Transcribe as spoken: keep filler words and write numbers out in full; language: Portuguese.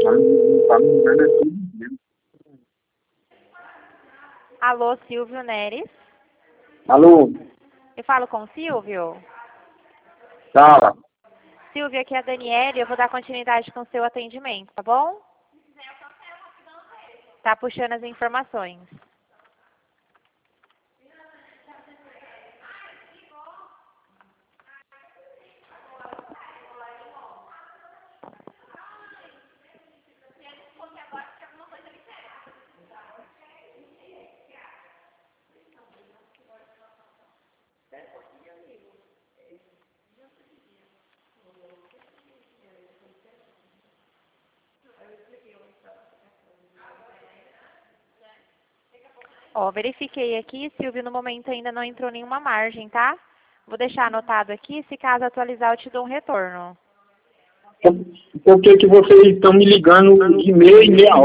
Tá me ligando aqui. Alô, Silvio Neres. Alô? Eu falo com o Silvio? Fala. Silvio, aqui é a Daniela e eu vou dar continuidade com o seu atendimento, tá bom? Tá puxando as informações. Ó, verifiquei aqui, Silvio, no momento ainda não entrou nenhuma margem, tá? Vou deixar anotado aqui, se caso atualizar eu te dou um retorno. Por que que vocês estão me ligando de meia e meia hora?